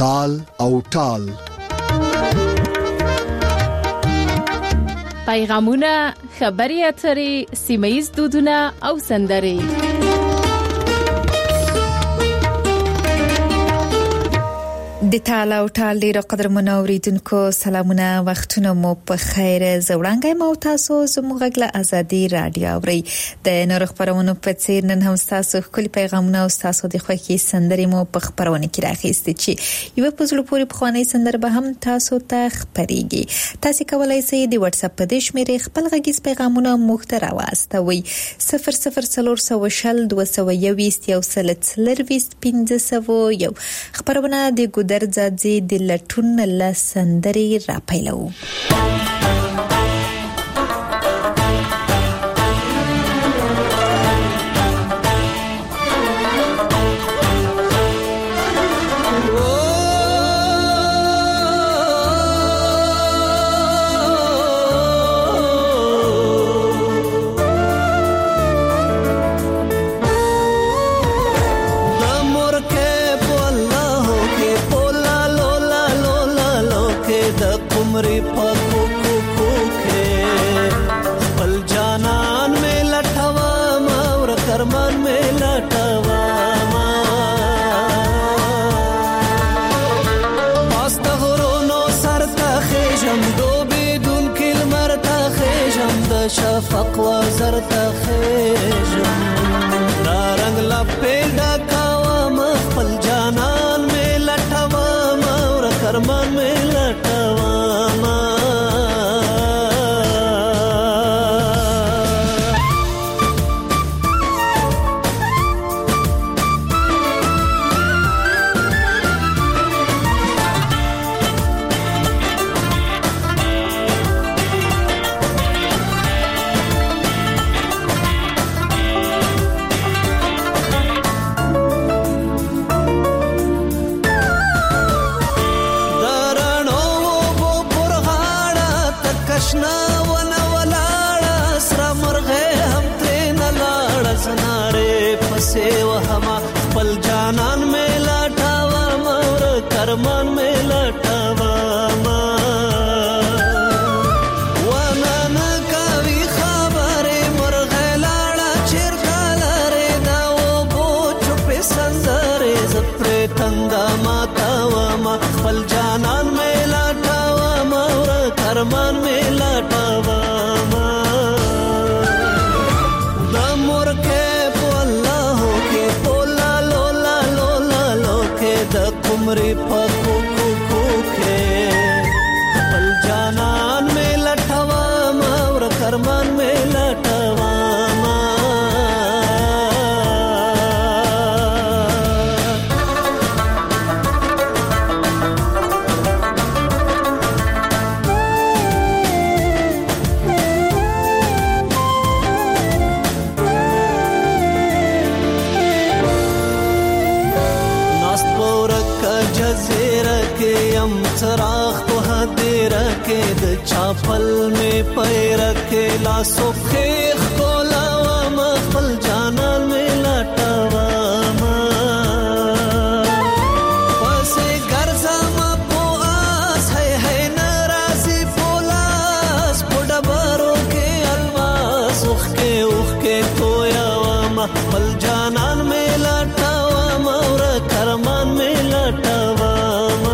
تال او ټال. پیغامونه، خبري اترې، سیمه‌ییز دودونه او سندرې. د تال او ټال ډیرو قدرمنو اوریدونکو سلامونه، وختونه مو په خیر. زوړنګي مو تاسو زموږ غږ ازادي رادیو اوري. د نور خبرونو په څیر نن هم تاسو خپل پیغامونه او تاسو د خوښي سندرې مو په خبرونه کې راخېستې چې یو په زړه پورې بخواني سندر به هم تاسو ته خبريږي. تاسو کولای شئ د واتس اپ په دې شمیرې خپل غږیز پیغامونه مختره واستوي 000021201501 خبرونه د درځي د لټون لسندري را پیلو. شفق وزر تخیجم دا رنگ لپیدا کاوام خپل جانان میں لټوام اور کرمان میں لټوام. کرمان میں لټوام ونن کوي خبره مرغه لاړه چیرکالره دا و بو چپ سندره زپره تندا ماتوام خپل جانان میں لټوام اور کرمان میں لټوام. د مرکه په الله کې پولا لولا لولا لوکه د عمرې پکو کو کې خپل جانان میں لټوام اور کرمان میں لټوام. चराग को हदेर के द चापल में पैर के लासो खेख को लावाम खपल जानन में लटवाम पसे गरजाम पो आस है नाराजी पोलास पोडबरो के अलवास उख के कोयावाम खपल जानन में लटवाम और करमान में लटवाम.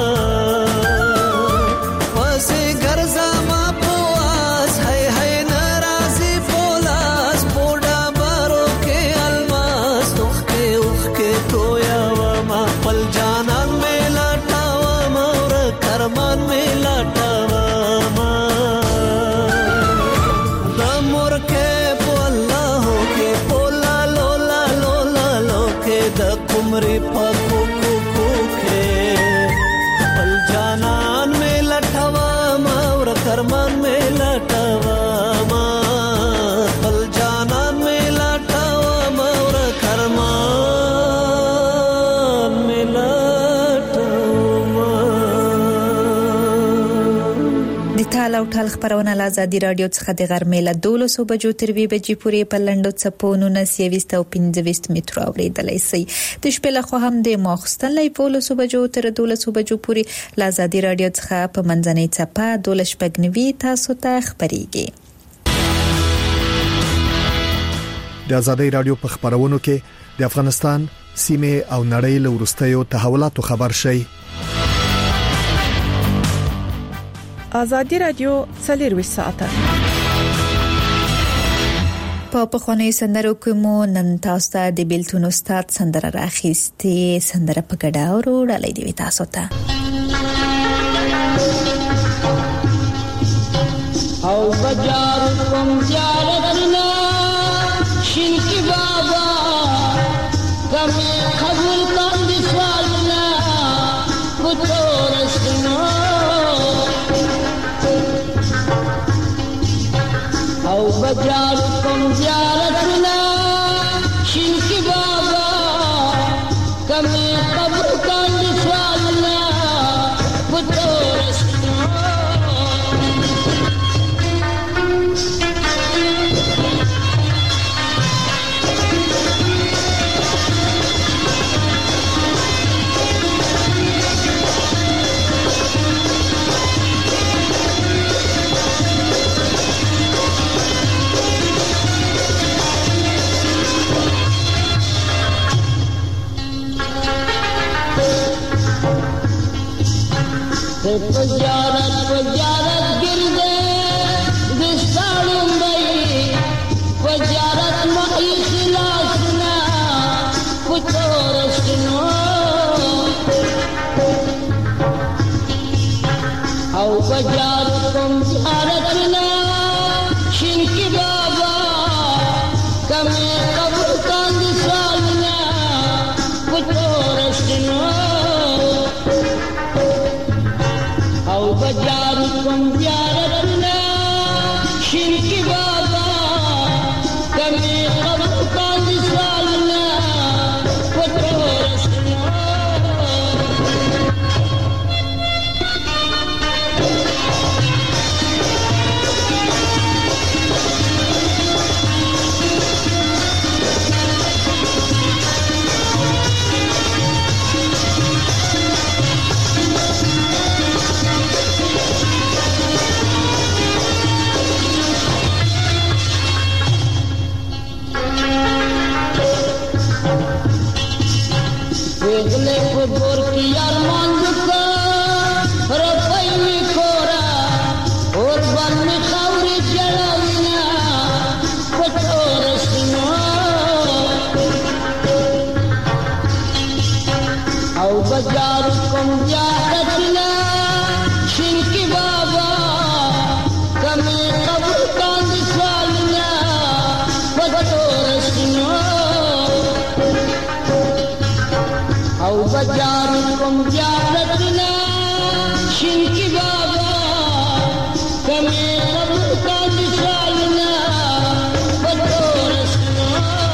عمرې پکو کو کې خپل جانان میں لټوام اور کرمان میں لټوام خپل جانان میں لټوام اور کرمان میں لټوام. د تال تاله او ټال خبرونه له ازادي رادیو څخه د غرمې له 12 بجو تر 2 بجې پورې په لندو چپونو 19 او 15 مترو اوریدلای شي. د شپې له خوا هم د ماخستن له 12 بجو تر 12 بجو پورې له ازادي رادیو څخه په منځنۍ چپه 12 تاسو ته خبريږي. د ازادي رادیو په خبرونو کې د افغانستان سیمه او نړۍ له ورستیو تحولاتو خبر شي. ازادي رادیو 24 ساعته په خوانې سندرو کې مو نن تاسو ته د بیلتون استاد سندره راخېستې سندره په ګډا وروړلې دی تاسو ته. او بجار کوم زیارتنا شینکی بابا کمه قبول کړ دې سوالنا پتورستنو او بجار کوم زیارتنا شینکی بابا کمه قبول کړ دې سوالنا پتورستنو پجارت گردے دستانم بئی پجارت مئی خلاسنا پتورشنو او پجارت کم زیارتنا شنکی بابا کمی قبول کند سالنا پتورشنو او بجار کوم زیارتنا شینکی بابا کمی قبول کند سالنا پتورشنو گور کی ارمان دکا رفای می کورا اور بان می خوری جلاوینا پتورشنو او بجار کم زیارتنا شینکی بابا کمی قبول کند سوالنا پتورشنو او بجار کوم زیارتنا شینکی بابا کمی قبول کند سالنا پتورشنو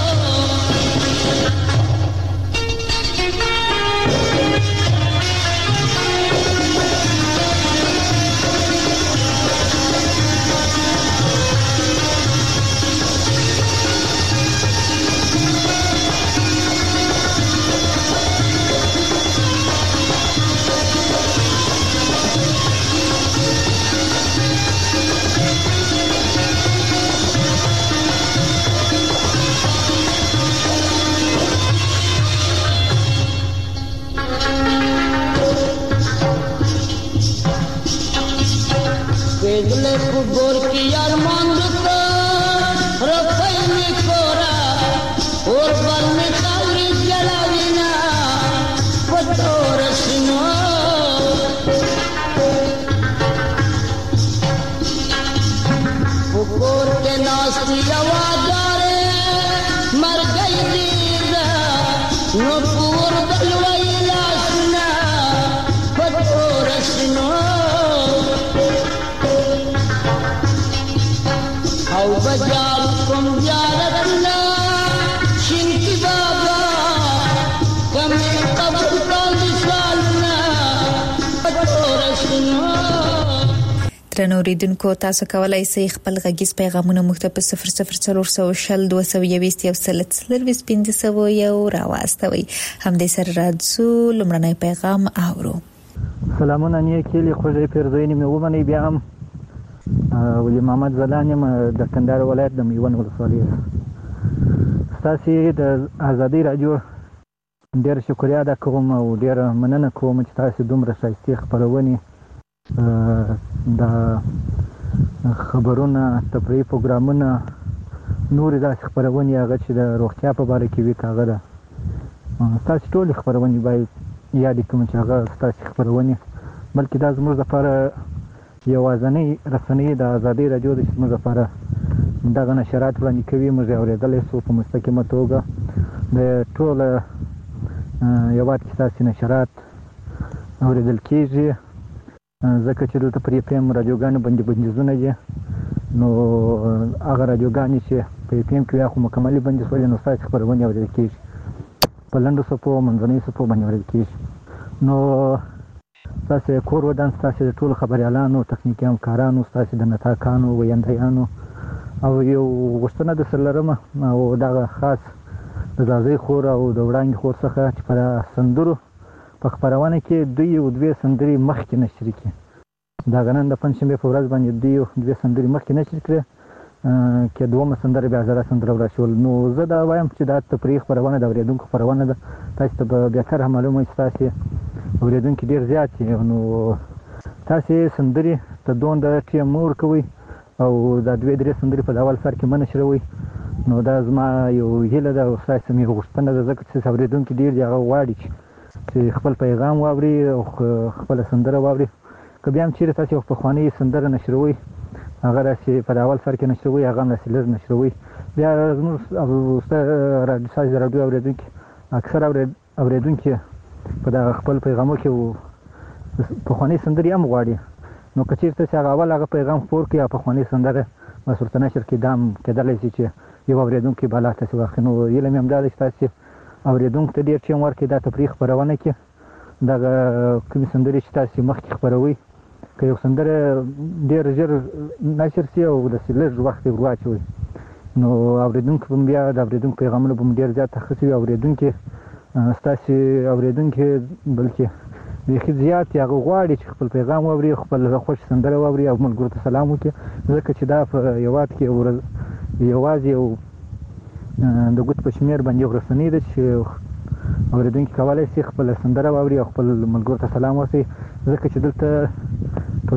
گور کی ارمان دکا رفای می کورا اور بان می خوری جلاوینا پتورشنو گور کے ناستی آوازارے مر گئی دیدا نو پور دلوائی لاسنا پتورشنو او بجار کوم زیارتنا شینکی بابا کمی قبول کند سالنا پتورشنو ترنو ریدونکو تاسو کولای شئ خپل غږیز پیغامونه موږ ته په 00422 راواستوي. هم دې سره راځو لمړنی پیغام اورو. سلامونه نیکی له خوږې پیرزوینې مې ومني. بیا هم ولی محمد زلان یم د کندهار ولایت د میوند ولسوالۍ. تاسو د ازادي رادیو ډېر شکریا ادا کوم او ډېر مننه کوم چې تاسو دومره ښایسته خبرونه د خبرونه تفریحي پروګرامونه نور داسې خبرونه هغه چې د روغتیا په اړه کې وی کاغه ده. تاسو ټول خبرونه باید یاد کوم چې هغه تاسو خبرونه بلکې دا زموږ لپاره یوازنی رسنۍ د ازادي رادیو د زموږ لپاره دغه نشرات وړاندې کوي. موږ اورېدلې سو په مستقیمه توګه د ټول یوات کې تاسو نشرات اورېدل کیږي ځکه چې دلته پرې پم رادیوګان بندیزونه دي. نو هغه رادیوګان چې په پم کې خو مکمل بندیز نو تاسو خبرونه اورېدل کیږي په لنډو سپو منځنۍ سپو باندې اورېدل کیږي. نو تاسو کور ودان تاسو ټول خبريالانو تخنیکی همکارانو تاسو د نتاکانو ویندایانو او یو غوښتنه د سرلرمه او دغه خاص د ځای خور او د وړاندې خور څخه چې په سندرو په خبرونه کې دوی او دوه سندري مخکې نشر کړي. دا غنن د پنځمه په ورځ باندې دوی او دوه سندري مخکې نشر کړي کې دوه سندري بیا زړه سندره ورشول. نو زه دا وایم چې دا تفریح خبرونه د اوریدونکو خبرونه ده. تاسو ته به تر معلومه تاسو اوریدونکو ډیر زیات نو تاسو سندري ته دوه د ټیم مور کوي او دا دوه درې سندري په اول سر کې منشروي. نو دا زما یو هیله ده او تاسو مې غوښتنه ده ځکه چې اوریدونکو ډیر دی هغه واړي چې خپل پیغام واوري او خپل سندره واوري. که بیا هم چیرې تاسو په خواني سندره نشروي هغه راشي په اول سر کې نشروي هغه نسلر نشروي بیا زموږ رادیو اوریدونکو اکثر اوریدونکو په دا خپل پیغامو کې په خواني سندري هم غواړي. نو که چیرته هغه اول هغه پیغام خور کې په خواني سندره مسورته نشر کې دام کېدلای شي چې یو اوریدونکو بالا تاسو واخلئ. نو یله مې هم دا چې تاسو اوریدونکو ته ډیر ټیم ورکړي دا تفریح خبرونه کې دا کوم سندري چې تاسو مخکې خبروي که یو سندره ډیر ژر نشر شي او د سلر وخت ورواچوي نو اوریدونکو بیا د اوریدونکو پیغامونه به ډیر زیات تخصصي اوریدونکو تاسو اوریدونکو بلکې د زیات یا غواړي چې خپل پیغام واوري خپل خوش سندره واوري او ملګرو ته سلام وکړي ځکه چې دا په یوات کې یوازې او د ګوت په شمیر باندې ورسنی ده چې اوریدونکو کولای شي خپل سندره واوري او خپل ملګرو ته سلام وکړي ځکه چې دلته پر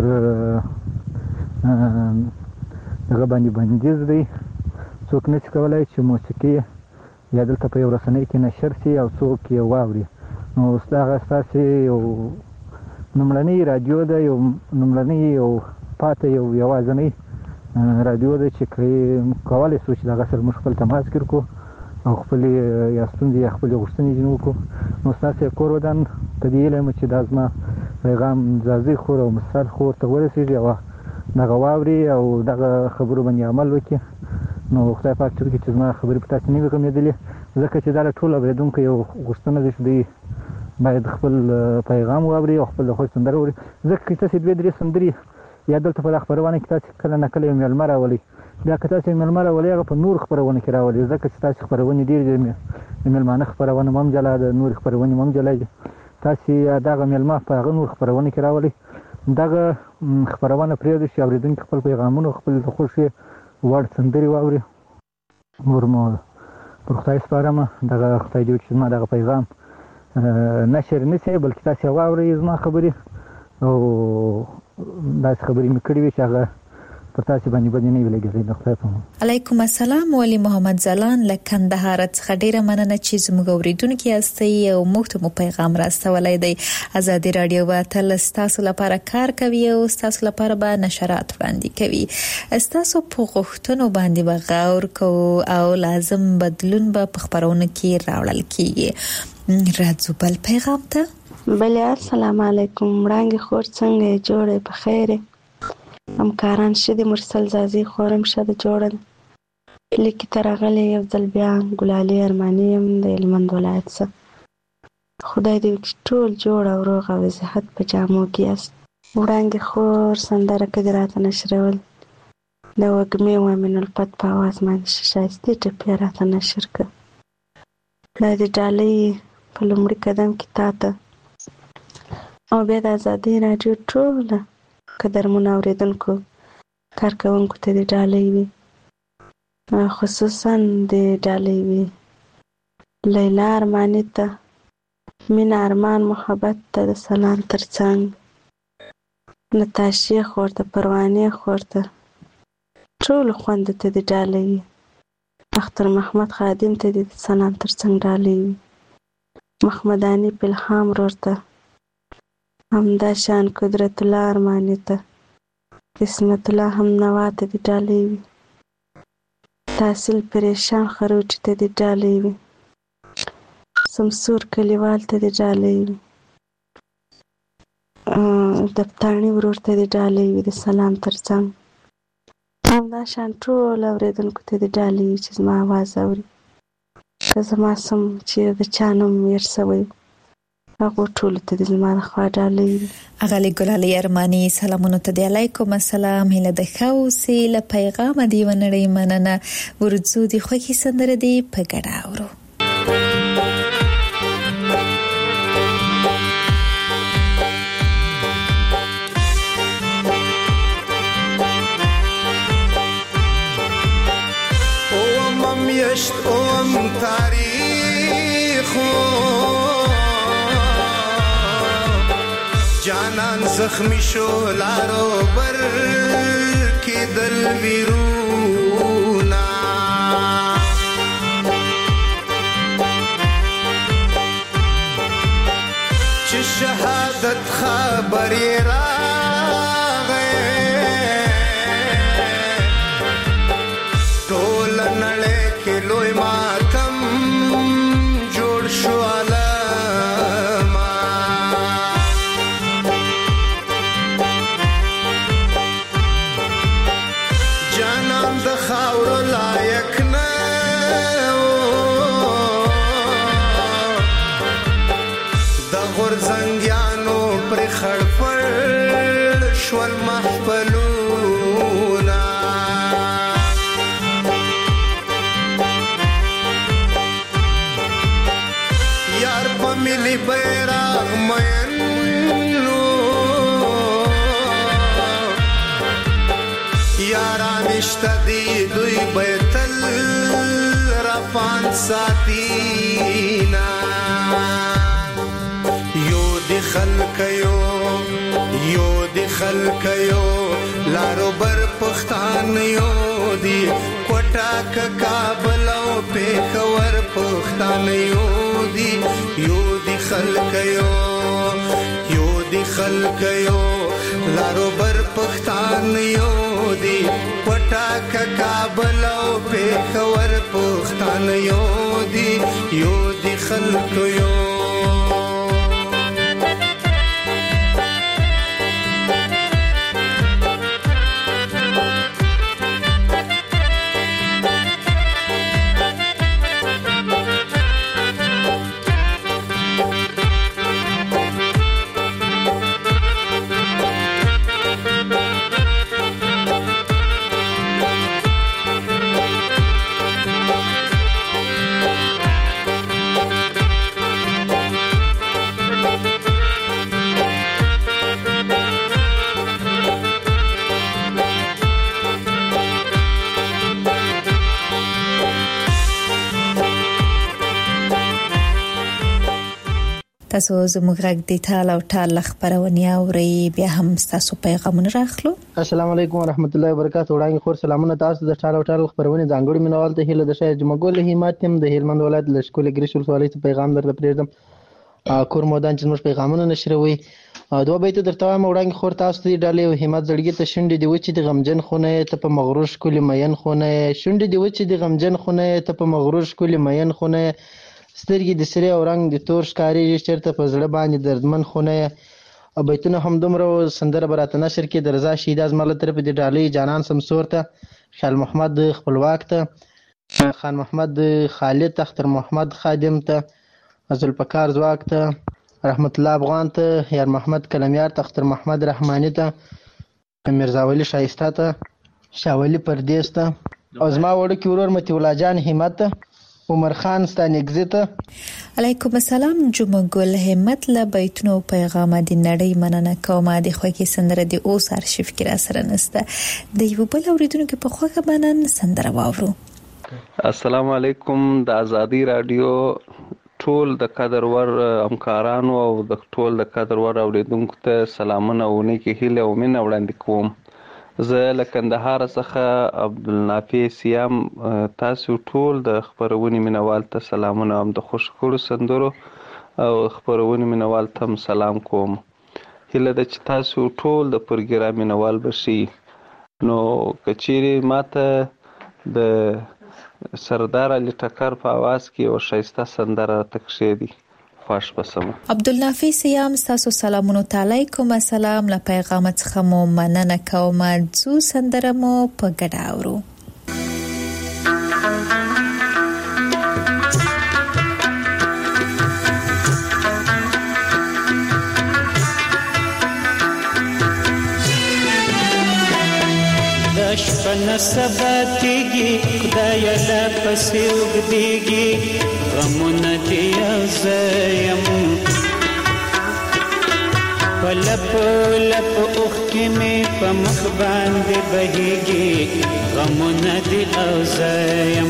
هغه باندې بندیز دی څوک نشي کولای چې موسیقي یا دلته په ورسنی کې نشر شي او څوک یې واوري. نو ستاسو یو نمړنی رادیو ده یو نمړنی یو پاتې یو ځنی رادیو ده چې کولای شو چې دا سره مشکل تماس کړو او خپل یا ستوندې خپل غوښتنې جنو کو. نو تاسو کور ودان تدې له چې دازما پیغام ځازي خور او مثال خور ته ورسېږي او دا غواوري او دا خبرو باندې عمل وکړي. نو خدای پاک چې زما خبرې په تاسو نه کومېدلې ځکه چې دا ټول اوریدونکو یو غوښتنه ده چې باید خپل پیغام واوري او خپل خوښ سندره واوري ځکه چې تاسو دوه درې سندري یا دلته په خبرونه کې تاسو کله نه کله مېلمه راولي بیا که تاسو مېلمه راولي هغه په نور خبرونه کې راولي ځکه چې تاسو خبرونه ډېر دي مېلمانه خبرونه هم جلا ده نور خبرونه هم جلا دي تاسو دغه مېلمه په هغه نور خبرونه کې راولي دغه خبرونه پرې دي چې اوریدونکو خپل پیغامونه خپل خوښي وړ سندري واوري. ورمو پر خدای سپارم دغه خدای دې چې ما دغه پیغام نشر نشي بلکې تاسو واوري زما خبري او دا خبرې مې کړې وي چې هغه پر تاسو باندې نه ویلګي نو خدای په علیکم السلام ولی محمد زلان لکندهار څخه ډیره مننه چې زموږ اوریدونکو یاستئ او موږ ته پیغام راستولای دی. ازادي رادیو به تل تاسو لپاره کار کوي او تاسو لپاره به نشرات وړاندې کوي. تاسو په غوښتنو باندې به غور کوو او لازم بدلون به په خبرونه کې راوړل کیږي. راځو بل پیغام ته. بله السلام علیکم وړاندې خور څنګه جوړه په خیره همکاران شدي مرسل زازي خورم شده جوړه لیکي ترغلې یو ځل بیا ګلالي ارماني هم د هلمند ولایت څخه خدای دې ټول جوړ او روغ او صحت په جامو کې است وړانګې خور سندره کې دې راته نشرول د وږمې وامین الفت په اواز باندې ښایستې ټپې راته نشر کړه. دا د ډالۍ په لومړي قدم کې تا ته او بیا د ازادۍ راډیو ټوله قدرمنو اورېدونکو کارکوونکو ته د ډالۍ وي، خصوصا د ډالۍ وي لیلا ارماني ته، مینه ارمان محبت ته د سلام ترڅنګ، نتاشې خور ته، پروانې خور ته، ټولو خویندو ته د ډالۍ وي، اختر محمد خادم ته د سلام ترڅنګ ډالۍ وي، محمداني پلهام ورور ته، همدا شان قدرت الله ارماني ته، قسمت الله هم نوا ته د ډالۍ وي، تحصیل پریشان خروچي ته د ډالۍ وي، سمسور کلیوال ته د ډالۍ وي، دفتاڼي ورور ته د ډالۍ وي د سلام ترڅنګ، همدا شان ټول اورېدونکو ته د ډالۍ وي چې زما اواز اوري. که زما سم چې د چا نوم هېر سوی هغو ټولو ته د زما د خوا ډالۍ وي. اغلې ګلالۍ ارماني سلامونو ته د علیکم السلام، هیله د ښه اوسې، له پیغامه دې ونړۍ مننه. ورځو د خوښې سندره دې په ګډه اورو. اوم تاریخو جانان زخمی شو لارو بر کی دل ویرونا چه شهادت خبری راغے ټول نړۍ کې لوی ماتم جوړ شو علما جانان د خاور لایق نه د غورځنګیانو پر خړپړ شول محفلونا ملی بیراغ مینو یاران اشتدی دوی بیتل رفان ساتینا یو دی خلقیو لارو بر پختان یو دی کوټاک کابل او پیښور پختان یو دی خلقیو لارو بر پختان یو دی پټاک کابل او پیښور پختان یو دی خلقیو تاسو زموږ غږ د ټال او ټال خبرونه اوري، بیا هم تاسو پیغامونه راخلو. السلام علیکم ورحمت الله وبرکاته. وړاندې خور سلامونه تاسو د ټال او ټال خبرونه ځانګړي منوال ته هله د شای جمعګل هماتم د هلمند ولایت لشکول ګریشل سوالي ته پیغام درته پریږدم. کور مودان چې موږ پیغامونه نشروي دوه بیت درته وایم. وړاندې خور تاسو د ډالې او همت زړګي ته شونډې دی وچې د غمجن خونه ته په مغرور شکل مین خونه شونډې دی وچې د غمجن خونه ته په مغرور شکل مین خونه سترګې د سره او رنگ د تور ښکاری چیرته په زړه باندې دردمن خونه بیتونه هم دومره سندره براته نشر کې د رضا شهید از مله طرف د ډالۍ جانان سمسور ته خال محمد خپلواک ته خان محمد خالد اختر محمد خادم ته ذوالفقار زواک ته رحمت الله افغان ته، یار محمد کلمیار ته، اختر محمد رحمانی ته، میرزا ولی شایسته ته، شاولی پردیس ته، او زما وړوکی ورور متي الله جان همت ته، عمر خان ستانګزی ته. علیکم السلام. جمعه ګل همت له بیتونو پیغام د نړۍ مننه کوم. د خوږی سندره د اوس ارشیف کې را سره نسته. د یو بل اوریدونکو په خوږه مننه سندره واورو. السلام علیکم. د ازادي رادیو ټول د قدرور همکارانو او د ټول د قدرور اوریدونکو ته سلامونه او نیکی هیله او مینه وړاندې کوم. زه له کندهار څخه عبدالنافع سیام تاسو ټول د خبرونې مینوال ته سلامونه هم د خوشکړو سندرو او خبرونې مینوال ته سلام کوم. هیله ده چې تاسو ټول د پروګرام مینوال بشي. نو کچېرې ماته د سردار علي ټکر په आवाज کې او شایسته سندره تکښې دي خوښ بسم. عبدالنافع سیام تاسو سلامونه علیکم. السلام له پیغام څخه مو مننه کوم. څو سندره مو په ګډه اورو. شپه سبا کېږي خدای لا پسې اوږدېږي غمونه دې یو زه یم په لپو لپو اوښکې مې په مخ باندې بهېږي غمونه دې او زه یم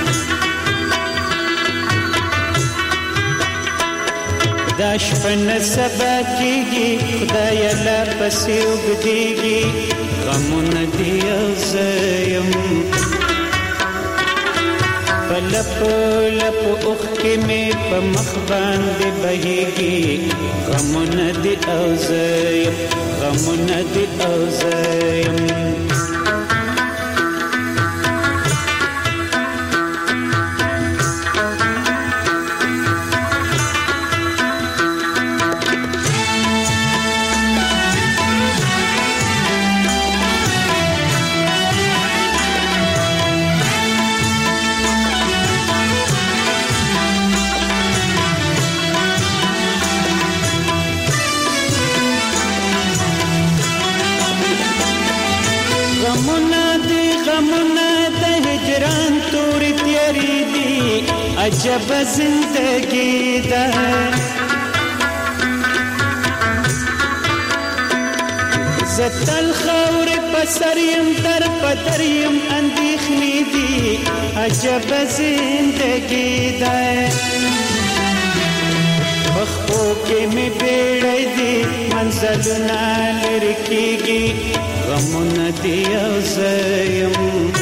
دا شپه سبا کېږي خدای لا پسې اوږدېږي غمونه دې او زه یم په لپو لپو اوښکې مې په مخ باندې بهېږي غمونه دې او زه یم غمونه دې او زه یم عجب زندگی ده زتل خور پسریم در پدریم اندیخنی دی عجب زندگی ده بخو که می بیڑی دی منزلنا لرکیگی غمون دی او زیم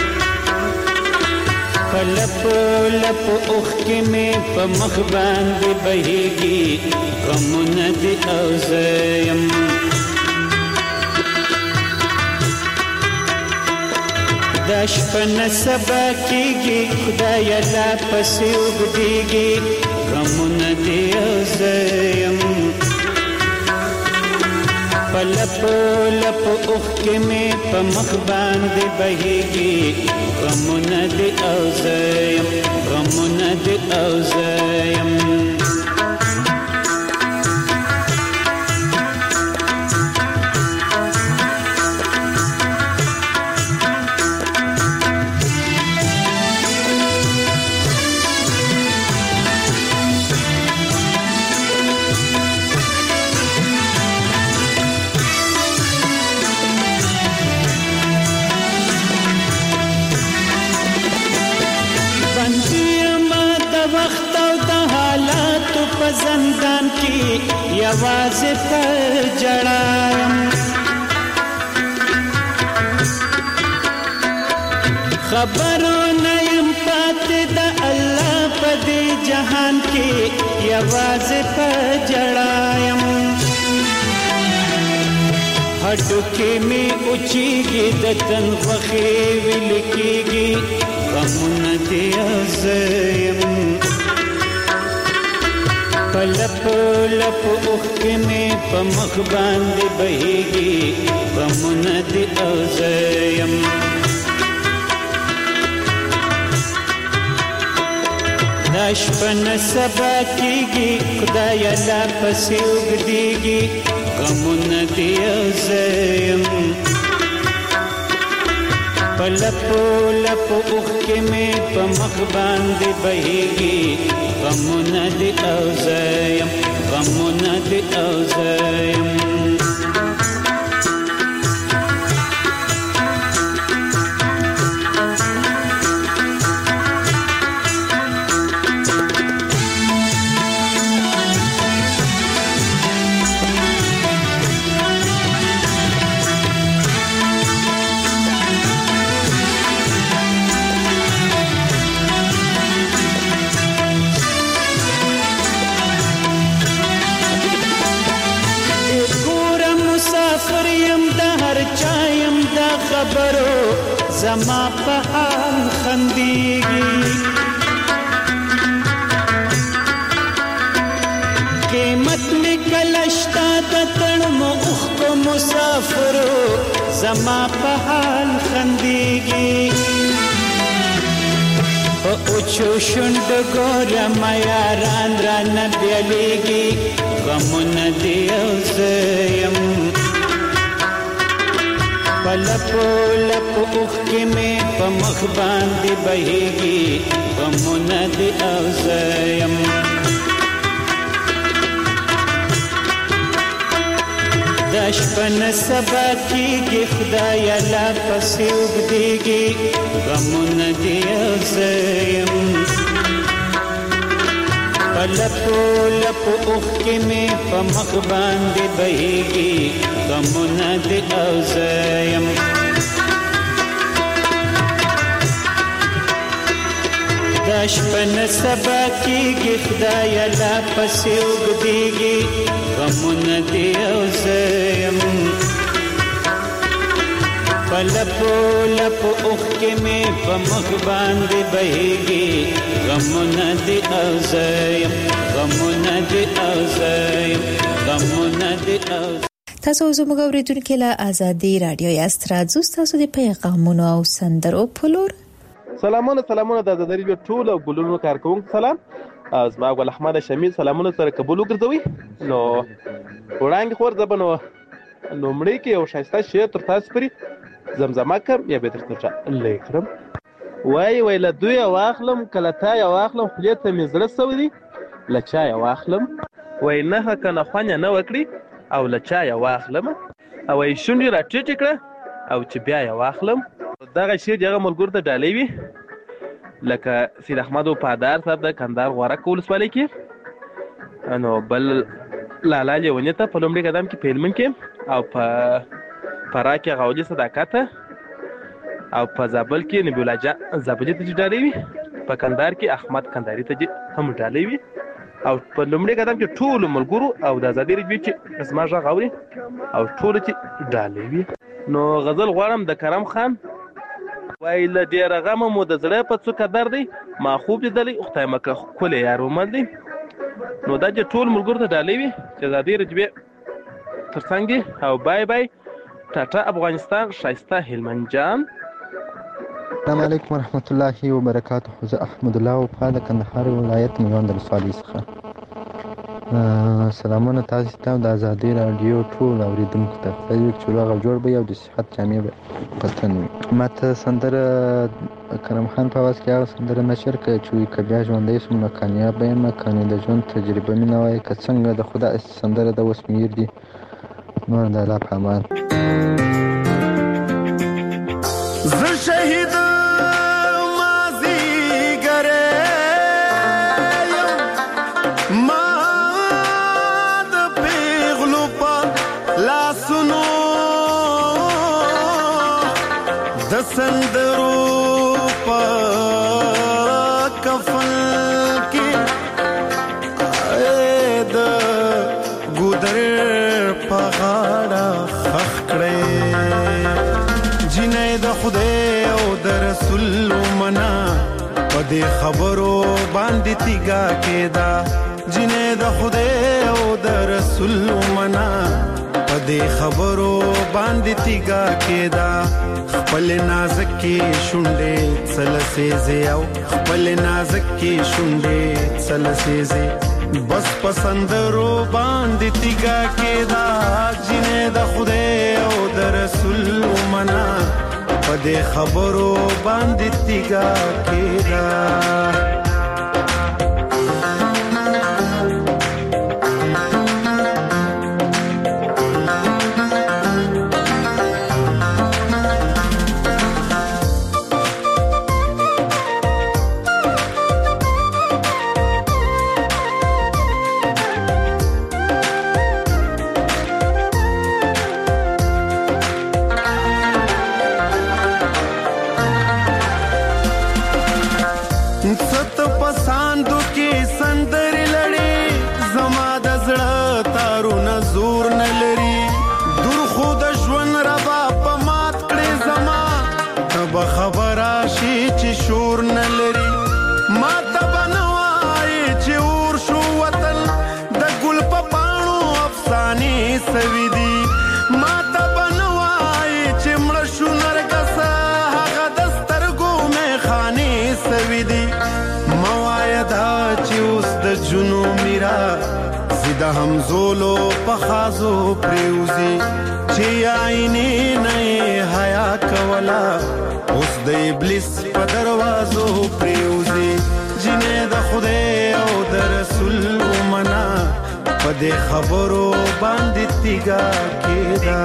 لپو لپو اوښکې مې په مخ باندې بهېږي غمونه دې او زه یم دا شپه نه سبا کېږي خدایه لا پسې اوږدېږي غمونه دې او زه یم په لپو لپو اوښکې مې په مخ باندې بهېږي غمونه دې او زه یم غمونه دې او زه یم زندان کی یوازې پر جړایم خبرونه یم پاتې د الله په دې جهان کې یوازې پر جړایم هډوکې مې اوچېږي د تن غوښې ویل کېږي غمونه دې او زه یم په لپو لپو اوښکې مې په مخ باندې بهېږي غمونه دې او زه یم نشپن سبا کیږي خدای لا پسې وګديږي غمونه دی زم پلپو لپو اوخ کې مې په مخ باندې بهيږي غمونه دی زم غمونه دی زم خبرو زما په حال خندېږي قیمت مې کله شته د تړمو اوښکو مسافرو زما په حال خندېږي په اوچو شونډو ګوره ما یاران رانه بیلیږي غمونه دي او زه یم پلپو لپو اوخ کې مې په مخ باندې بهيږي غمونه دي او زه یم د شپه نه سبا کېږي خدای لا پسې وګديږي غمونه دي او زه یم پلپو لپو اوخ کې مې په مخ باندې بهيږي غمونه دي او زه یم د شپه نه سبا کېږي خدای لا پسې وګديږي غمونه دي او زه یم پلپو لپو اوخ کې مې په مخ باندې بهيږي غمونه دي او زه یم غمونه دي او زه یم غمونه دي او تاسو زموږ اوریدونکو له ازادي رادیو یاست راځو تاسو د پیغامونو او سندرو په لور سلامونه د ازادي رادیو ټول او ګلونو کارکونکو سلام زما ګل احمد شمیل سلامونه سره قبول وګرځوي نو وړاندې خور زبنو نومړی کې یو شایسته شعر تر تاسو پرې زمزمه کوم یا به درته لیکم وای له دوی واخلم کله تا یا واخلم خپل ته مې زړه سودي لچا یا واخلم وای نه کنه خوانه نه وکړي او لچا یا واخلم او شونډې راټیټ کړه او چې بیا یا واخلم دغه شعر دغه ملګرو ته ډالۍ وي لکه سید احمد پادار صاحب د کندهار غوړه ولسوالۍ کې نو بل لالا لیونی ته په لومړي قدم کې پیلمن کې او په فراه کې غوجي صداقت او په زابل کې نبی الله جان زابلي ته ډالۍ وي په کندهار کې احمد کندهاري ته هم ډالۍ وي او په لومړي قدم کې ټول ملګرو او د ازادي رادیو چې اسما ژغ اوري او ټول چې ډالۍ وي نو غزل غواړم د کرم خان وای له ډیر غم مو د زړه په څوکه در دی ما خوب دلی خدای مکه کولې یار ومن دی نو دا چې ټول ملګرو ته ډالۍ وي چې ازادي رادیو ترڅنګ او بای بای ټاټا افغانستان شایسته هلمند جان السلام علیکم ورحمت الله وبرکاته زه احمد الله وفا د کندهار ولایت میوند ولسوالۍ څخه سلامونه تاسو ته د ازادي رادیو ټول اوریدونکو ته چې روغ او جوړ به او د صحت جامع به پتن وي ماته سندره کرم خان په واس کې هغه سندره نشر کړ چې کبیا ژوندې سم نه کامیاب یم کنه د ژوند تجربه مې نه وای که څنګه د خدا سندره د وسمیر دي نور د الله په امان زه شهید سندرو پا کفن کی اید گودر پا غاڑا خخ کڑے جنه د خدای او د رسول منا پدې خبرو باندې تیګه کېدا جنه د خدای او د رسول منا پدې خبرو باندې تیګا کېدا خپل نازکې شونډې سلسېزې او خپل نازکې شونډې سلسېزې بس پسندرو باندې تیګا کېدا جنې د خدای او د رسول منا پدې خبرو باندې تیګا کېدا زیده همزولو پخازو پریوزی چی آئینی نئی حیا کولا اس د ابلیس پا دروازو پریوزی جنې د خدای او د رسول منا پا دې خبرو باندې تیګا کېدا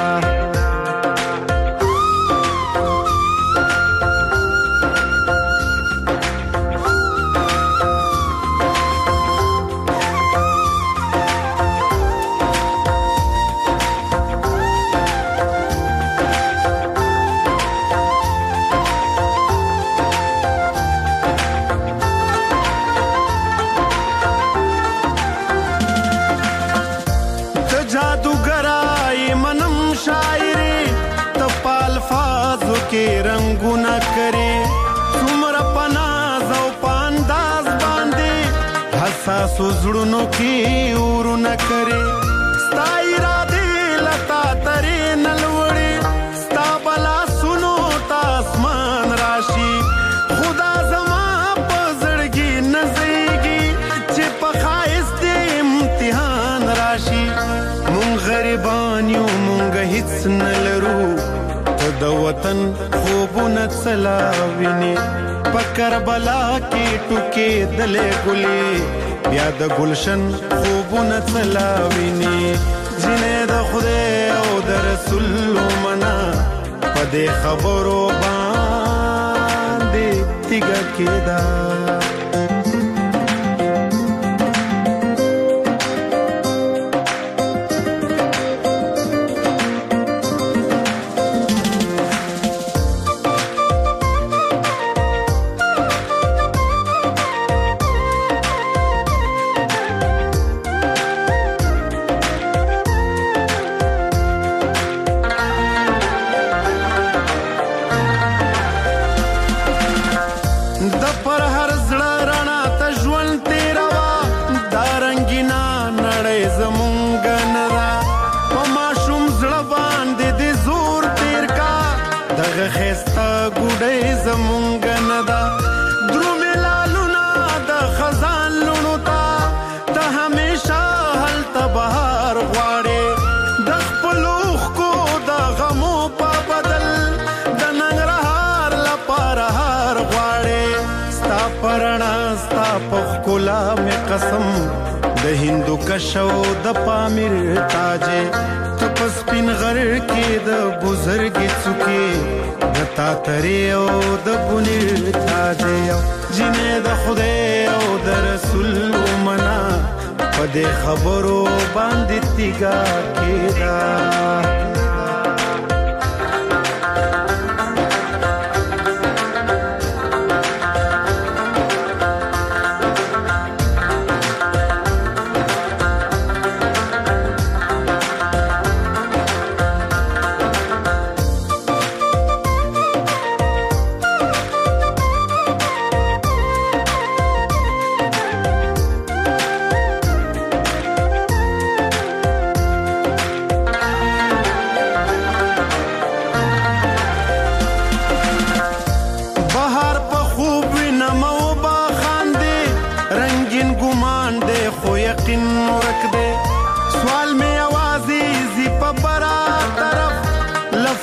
رنگونه کرے څومره پناز او پانداز باندې حساس زړونو کې ورونه کرے ستا اراده لتا ترې نلوړي ستا بلا سنو تاسمان راشي خدا زما په زړګي نزيږي چې په خایست امتحان راشي مونږ غریبان یو مونږ هیڅ نلرو د وطن خوبونه څلاویني په کربلا کې ټوکې دلې ګلې بیا د گلشن خوبونه څلاویني جنې د خدای او د رسول منا په دې خبرو باندې تیګا کېدا قسم د هندو کشو د پامیر تاجه تپس پین غر کې د بزرګي څوکي د تا ترې او د بنیر تاجه جنې د خدای او د رسول منا په دې خبرو باندې تیګا کېدا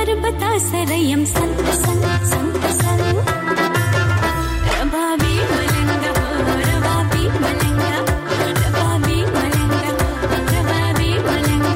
عمر بتا سره يم سن سن سن سن ربابي ملنګ ربابي ملنګ ربابي ملنګ ربابي ملنګ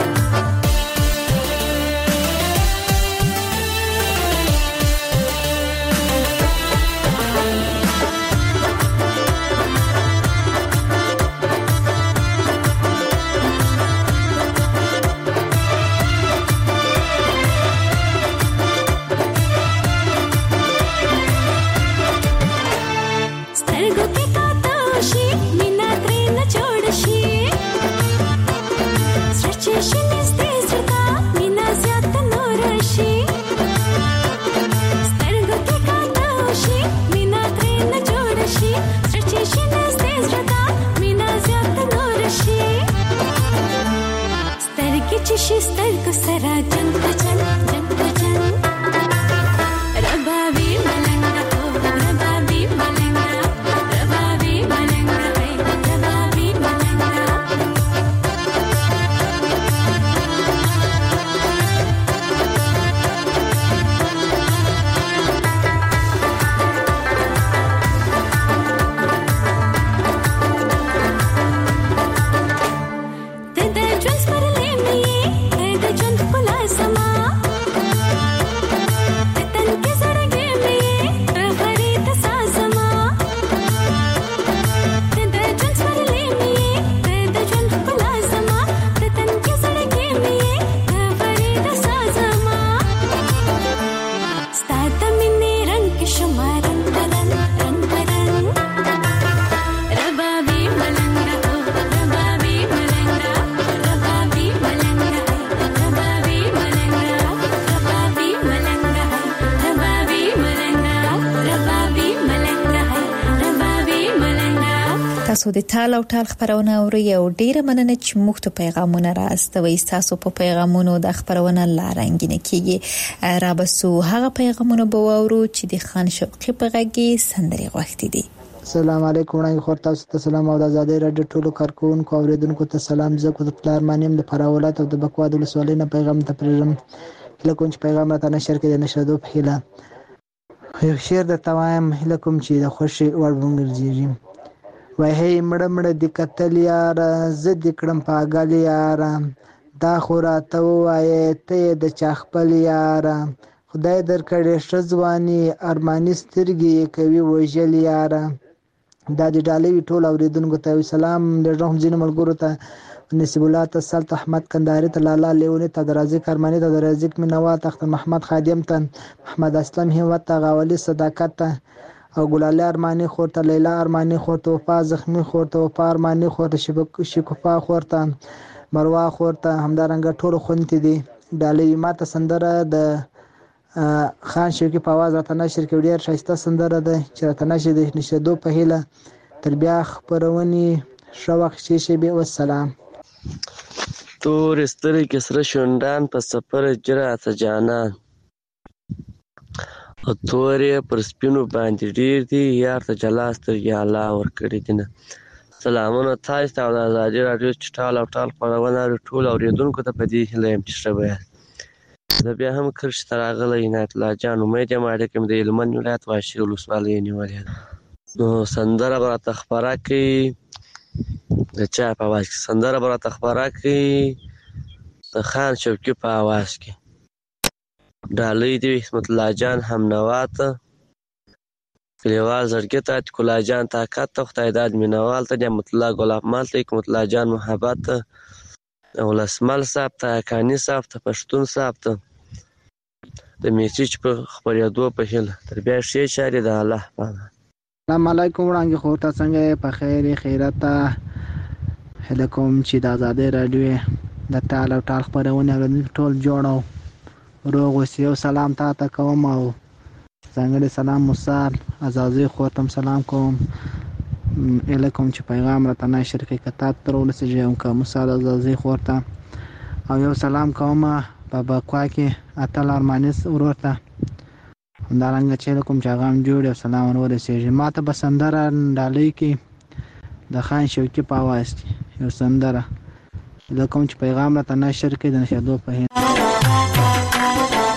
تاسو د ټال او ټال خبرونه اورئ او ډیره مننه چې موږ ته پیغامونه راستوي. تاسو په پیغامونو د خبرونه لارنګینه کیږي. را بسو هغه پیغامونه به وورو چې د خان شوقي په غږی سندري غوښتي دي. السلام علیکم وړاندې خور تاسو ته سلام او د آزادۍ رادیو ټولو کارکونکو اوریدونکو ته سلام. زه کو د پلار مانیم د فراولات او د بکواد ولسوالۍ نه پیغام ته پرېږم. هله کوم چې پیغام راته نشر کړي د نشادو په هیله یو شعر د توایم هله کوم چې د خوشي وړ وګرځي. وای هی مړه مړه د قتل یار زد کړم پاګل یار دا خو راته وای ته د چا خپل یار خدای درکړې شزوانی ارمانی سترګي کوي وجل یار. دا د ډالوي ټول اوریدونکو ته سلام. د روح جن ملګرو ته نصیب الله تسلط احمد کندهاری ته لالا لیونی ته درازي کرمانی ته درازي منوات اختر محمد خادم ته محمد اسلم هیوت ته غاولي صداقت ته او ګلاله ارمانی خورته لیلا ارمانی خورته وفا زخمی خورته وفا ارمانی خورته شکوفا خورته مروا خورته همدارنګ ټول خونتی دي. ډالوي ماته سندره د خان شوقي په आवाज راته نشر کې ډیر شایسته سندره ده چې راته نشر د نشدو په هیله تر بیا خبرونی شوق شیشه به والسلام. تور سترګې کې سره شوندان په سفر جرأت جانان او تورې پر سپینو باندې ډیر دي یار ته جلا سترګې الله ورکړي دي. سلامونه تاسو ته د آزادۍ رادیو چټال او ټال خبرونه ټول اوریدونکو ته په دې هیله یم چې شبه زه بیا هم کرش ته راغلی عنایت الله جان امید یم اړیکې مې د هلمند ولایت واشیر ولسوالۍ نیولې ده. نو سندره به راته خپره کړي د چا په اواز کې سندره به راته خپره کړي د خان شوقي په اواز کې. ډالۍ دی حکمت الله جان هم نوات کلیوال زړګي ته اتکلا جان طاقت ته خدای داد مینوال ته نعمت الله ګلاب مال ته حکمت الله جان محبت ولسمل صاحب ته کانی صاحب ته پښتون صاحب ته د میسج په خبرېدو په هیله تر بیا ښې چارې د الله په امان. السلام علیکم وړاندې خور ته څنګه په خیر خیرت هله کوم چې د آزادۍ رادیو د ټال او ټال خبرونه ټول جوړو روغ اوسئ. سلام ته کوم او څنګه سلام مصال عزازي خور ته سلام کوم. الکم چې پیغام راته نشر کې کتاب تر ولسه یم کوم مصال عزازي خور ته او یو سلام کوم بابا کوا کې اتل ارمانس ورته همدارنګه چې کوم چې غام جوړ او سلام ورسېږي. ماته بسندره ډالۍ کې د خان شوقي په आवाज یو سندره د کوم چې پیغام راته نشر کې د نشادو په هیله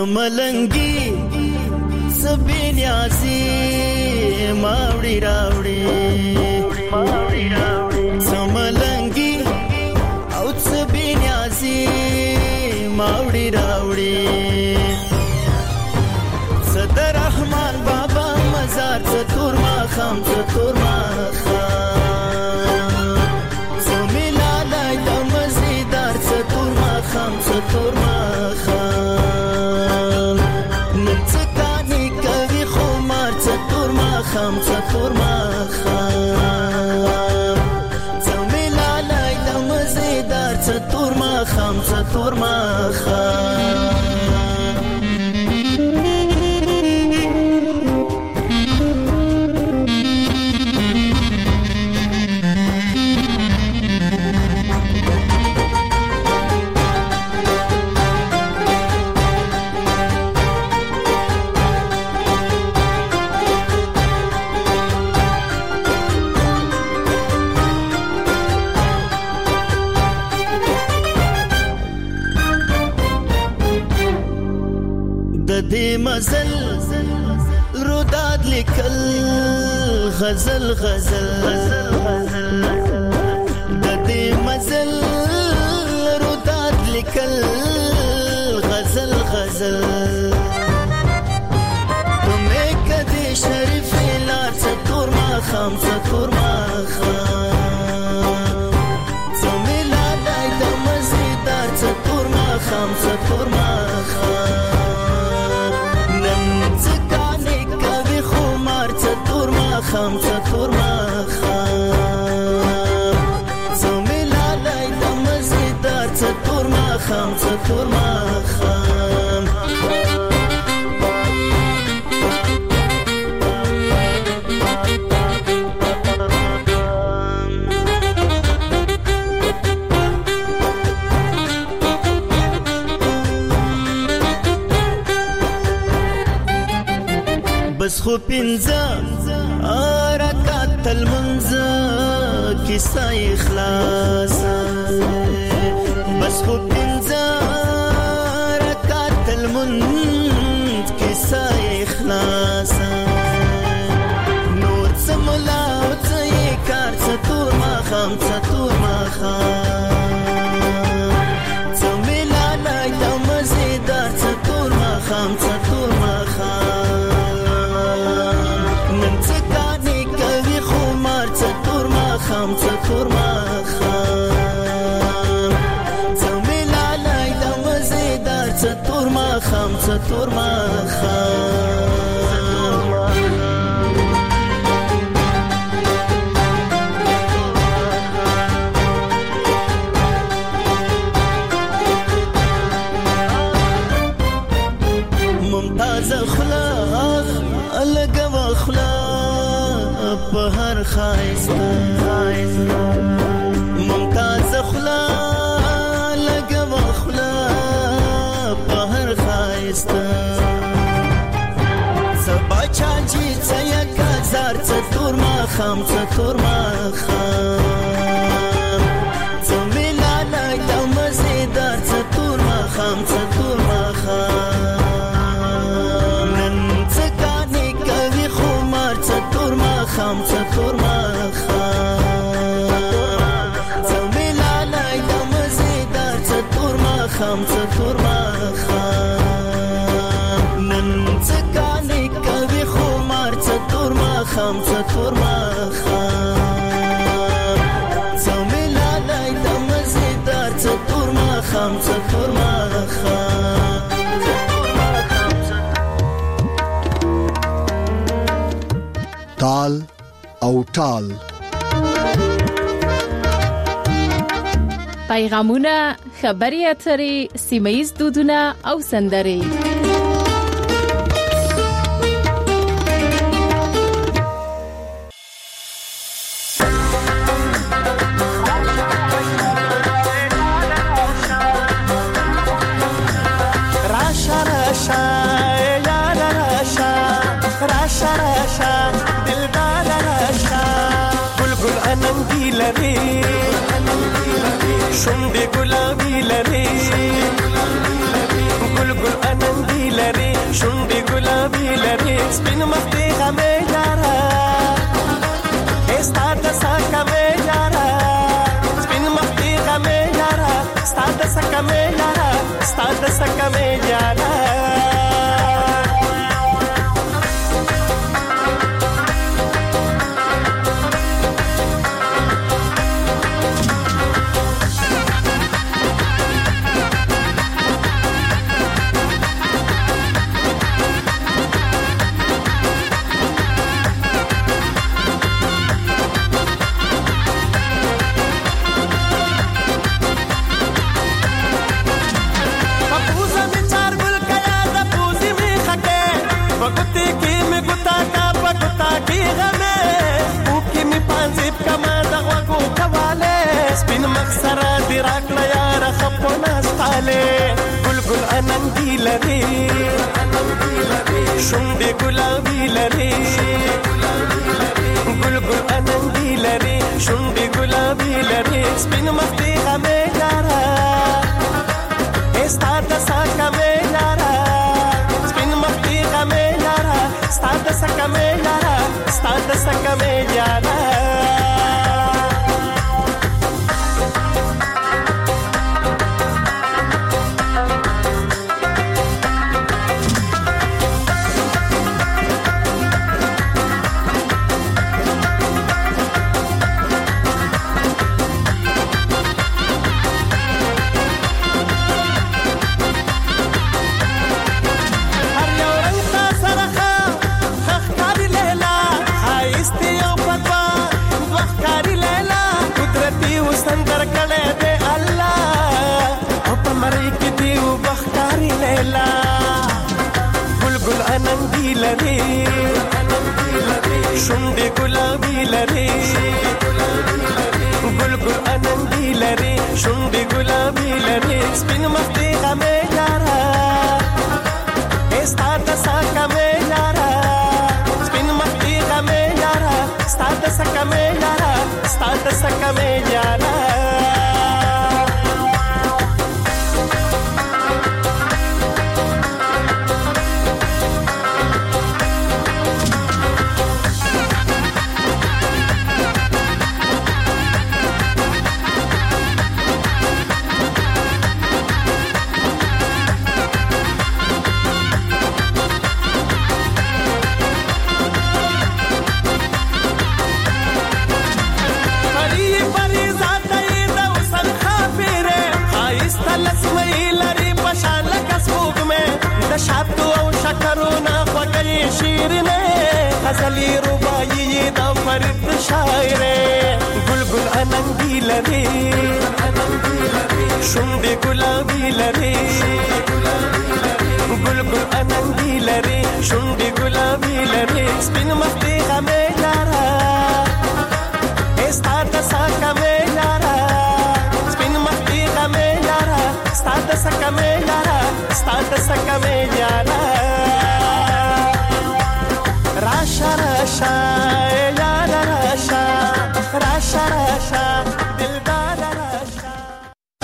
سملنګي سبینیازي ماوړي راوړي سملنګي او سبینیازي ماوړي راوړي صدر رحمان بابا مزار څتور ما خام څتور ما خام سمیلا لای د مزیدار څتور ما خام څتور ما خام نڅکانی کوي خمار څتور ما خام څتور ما خام سمیلا لای د مزیدار څتور ما خام څتور ما خام مزل روداد لیکل غزل غزل د دې مزل روداد لیکل غزل غزل تمه کدي شریف لار څتور ما خام څتور ما خام سمیلا دای د مزیدار څتور ما خام څتور ما خام خام څتور ما خام سمیلا لای د مزیدار څتور ما خام څتور ما خام بس خو پنځه رکعت المنځ کیسه اخلاص بس خو پنځه رکعت المنځ کیسه اخلاص نور سملا او څه کار څتور ما خام څتور ما خام سمیلا لای د مزیدار څتور ما خام څتور ما خام خام څتور ما خام سمیلا لای د مزیدار څتور ما خام څتور ما خام ممتاز اخلاق الګو اخلاق په هر خایسته ممتاز اخلاق لګو اخلاق په هر خایسته سبا چاجي څیا کزار څتور ما خام څتور ما خام سمیلا لای د مزیدار څتور ما خام څتور ما خام نن څکانې کوي خمار څتور ما خام څتور ما خام څتور ما خام نن څکانې کوي خمار څتور ما خام څتور ما خام سمیلا لای د مزیدار څتور ما خام څتور ما خام تال او ټال پیغامونه خبري اترې سیمایي دودونه او سندرې راشا راشا یار راشا راشا راشا دلدار راشا بلبل اننګي لري شونډې ګلابي لري ګل ګل اننګي لري شونډې ګلابي لري سپین مخ دې غمې یارا ستا د سکه مې یارا سپین مخ دې غمې یارا ستا د سکه مې یارا ستا د سکه مې یارا سپین مخسره دی راکړه یاره خپو نستاله ګل ګل اننګي لري شونډې ګلابي لري ګل ګل اننګي لري شونډې ګلابي لري سپین مخ دې غمې یاره ستا د سکه مې یاره سپین مخ دې غمې یاره ستا د سکه مې یاره ستا د سکه مې یاره شونډې ګلابي لري ګل ګل اننګي لري شونډې ګلابي لري سپین مخ دې غمې یاره ستا د سکه مې یاره سپین مخ دې غمې یاره ستا د سکه مې یاره ستا د سکه مې یاره شاتو او شکرونه خوږې شیرینې غزلې رباعي د فرید شاعرې ګل ګل اننګي لري شونډې ګلابي لري ګل ګل اننګي لري شونډې ګلابي لري سپین مخ دې غمې یاره ستا د سکه مې یاره سپین مخ دې غمې یاره ستا د سکه مې یاره ستا د سکه مې یاره